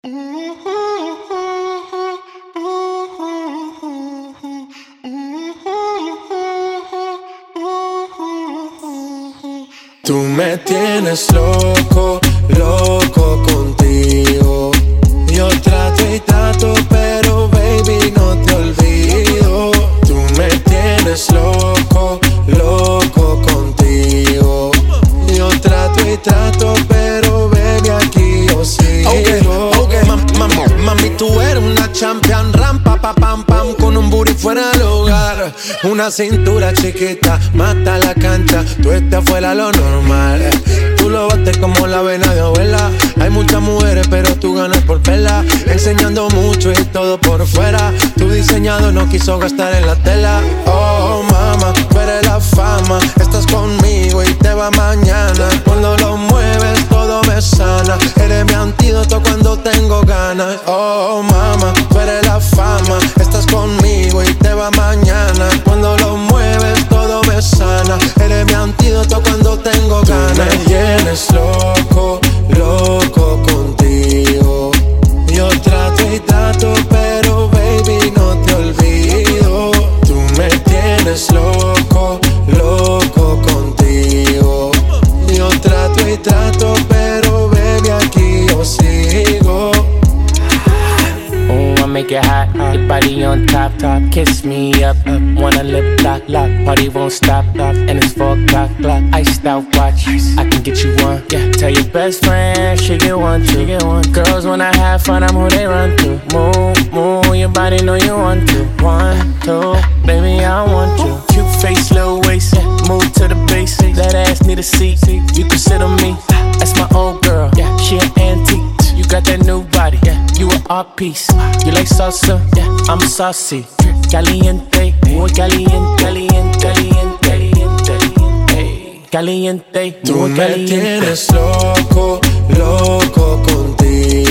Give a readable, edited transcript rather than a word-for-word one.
Tú me tienes loco, loco contigo. Yo trato y trato, pero baby no te olvido. Tú me tienes loco, loco contigo. Yo trato y trato, pero baby aquí yo sigo. Okay. Mami, tú eres una champion, rampa, pa, pam, pam, con un booty fuera del hogar. Una cintura chiquita, mata la cancha, tú estás fuera lo normal. Tú lo bates como la vena de abuela. Hay muchas mujeres, pero tú ganas por vela. Enseñando mucho y todo por fuera. Tu diseñado no quiso gastar en la tela. Oh, mama, tú eres la fama. Estás conmigo y te va mañana. Cuando lo mueves, todo me sana. Eres mi antídoto cuando tengo ganas. Oh, mama, tú eres la fama. Estás conmigo y te va mañana. Cuando lo mueves, todo me sana. Eres mi antídoto cuando tengo ganas. Tú me tienes loco, loco contigo. Yo trato y trato, pero baby no te olvido. Tú me tienes loco, loco contigo. Yo trato y trato, pero baby aquí yo sigo. I make it hot, your body on top, kiss me up, wanna lip lock, party won't stop, and it's 4 o'clock, iced out watch, I can get you one, yeah. Tell your best friend, she get one, girls wanna have fun, I'm who they run to, move, your body know you want to, 1, 2, baby I want you, cute face, little waist, move to the base, that ass need a seat, you can sit on me, that's my old girl, yeah, she an antique. You got that new body, yeah. You an art piece. You like salsa, yeah. I'm saucy. Caliente, muy caliente, Tú me tienes loco, loco contigo.